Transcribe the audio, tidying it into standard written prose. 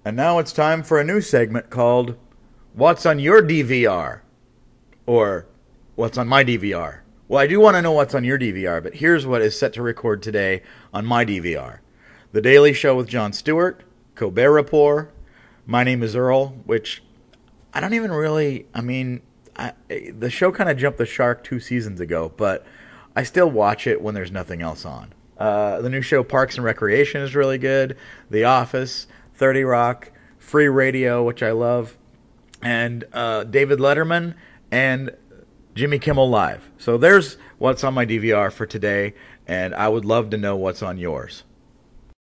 And now it's time for a new segment called What's on Your DVR? Or What's on My DVR? Well, I do want to know what's on your DVR, but here's what is set to record today on my DVR. The Daily Show with Jon Stewart, Colbert Report, My Name is Earl, which I don't even really, the show kind of jumped the shark 2 seasons ago, but I still watch it when there's nothing else on. The new show Parks and Recreation is really good. The Office, 30 Rock, Free Radio, which I love, and David Letterman and Jimmy Kimmel Live. So there's what's on my DVR for today, and I would love to know what's on yours.